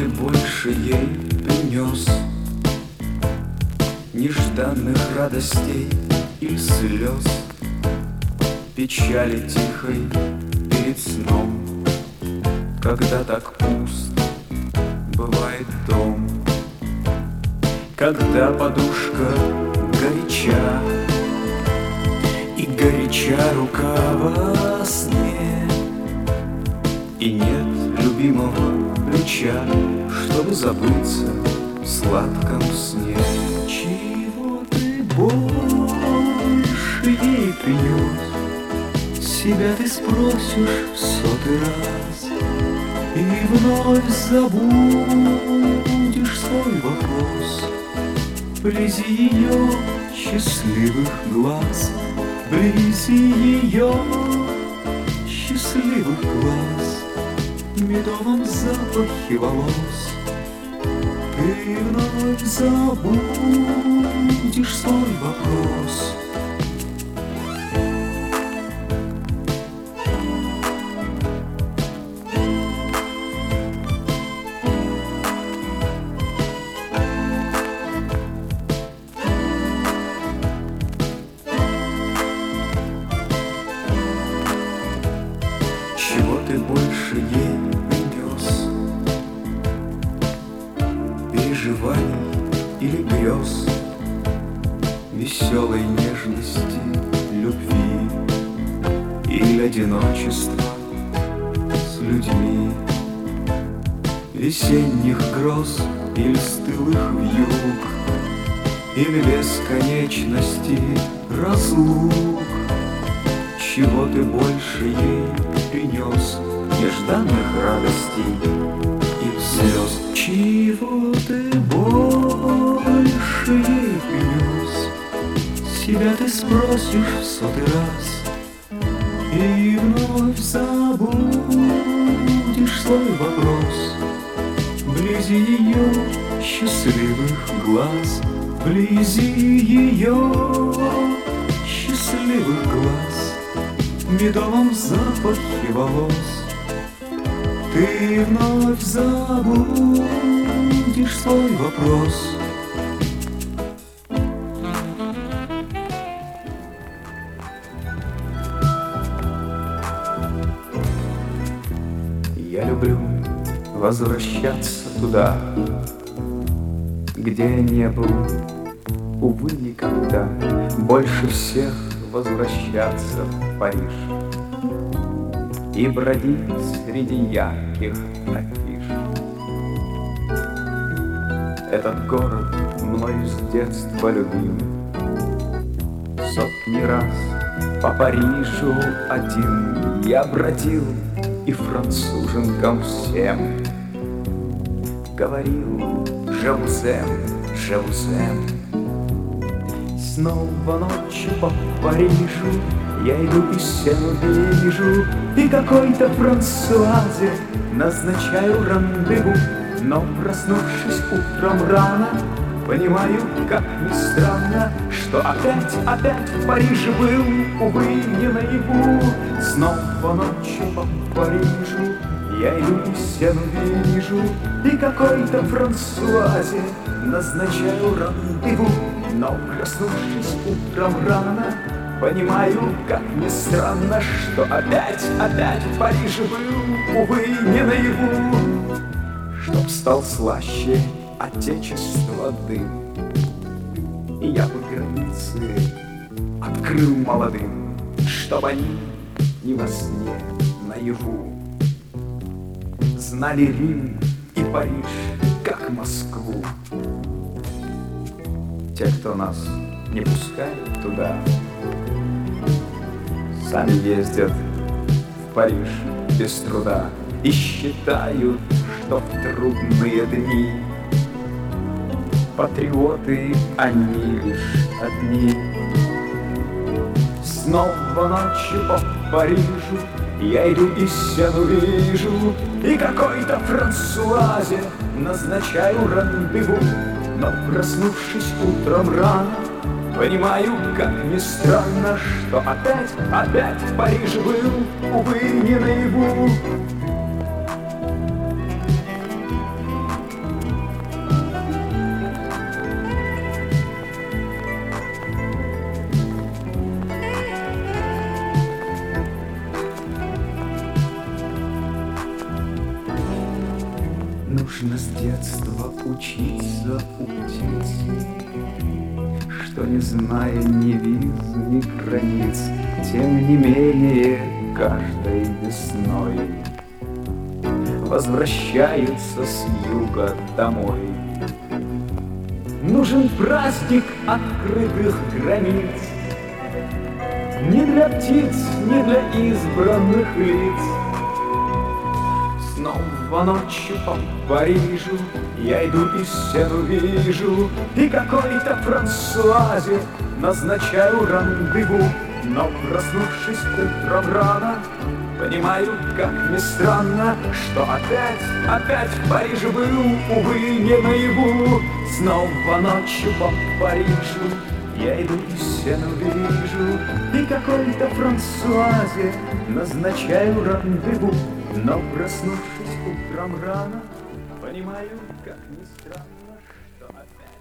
ты больше ей принес? Нежданных радостей или слез, печали тихой перед сном, когда так пуст бывает дом, когда подушка горяча и горяча рука во сне, и нет любимого плеча, чтобы забыться в сладком сне. Чего ты больше ей принес? Себя ты спросишь в 100-й раз, и вновь забудешь свой вопрос вблизи ее счастливых глаз, вблизи ее счастливых глаз, в медовом запахе волос. Ты вновь забудешь свой вопрос. Чего ты больше ей принес? Переживаний или грез, веселой нежности, любви или одиночества с людьми, весенних гроз или стылых вьюг, или бесконечности разлук. Чего ты больше ей принес? Нежданных радостей и слез. Чего ты больше ей принес? Себя ты спросишь в 100-й раз, и вновь забудешь свой вопрос вблизи ее счастливых глаз, вблизи ее счастливых глаз, в медовом запахе волос. Ты вновь забудешь свой вопрос. Я люблю возвращаться туда, где я не был, увы, никогда. Больше всех возвращаться в Париж и бродить среди ярких афиш. Этот город мною с детства любим, сотни раз по Парижу один я бродил и француженкам всем говорил: «Живусем, живусем». Снова ночью по Парижу я иду и стену вижу, и какой-то Франсуазе назначаю рандеву. Но, проснувшись утром рано, понимаю, как ни странно, что опять в Париже был, увы, не наяву. Снова ночью по Парижу я иду и стену вижу, и какой-то Франсуазе назначаю рандеву. Но, проснувшись утром рано, понимаю, как ни странно, что опять в Париже был, увы, не наяву. Чтоб стал слаще отечества дым, и я бы границы открыл молодым, чтоб они не во сне, наяву знали Рим и Париж, как Москву. Те, кто нас не пускает туда, сами ездят в Париж без труда и считают, что в трудные дни патриоты они лишь одни. Снова ночью по Парижу я иду и стену вижу, и какой-то Франсуазе назначаю рандеву. Но, проснувшись утром рано, понимаю, как ни странно, что опять в Париже был, увы, не наяву. Нужно с детства учиться утеть, что, не зная ни виз, ни границ, тем не менее каждой весной возвращаются с юга домой. Нужен праздник открытых границ, не для птиц, не для избранных лиц. Снова ночью по Парижу я иду и стену вижу, и какой-то Франсуазе назначаю рандеву. Но, проснувшись утром рано, понимаю, как ни странно, что опять в Париже был, увы, не наяву. Снова ночью по Парижу я иду и стену вижу, и какой-то Франсуазе назначаю рандеву. Но, проснувшись утром рано, понимаю, как ни странно, что опять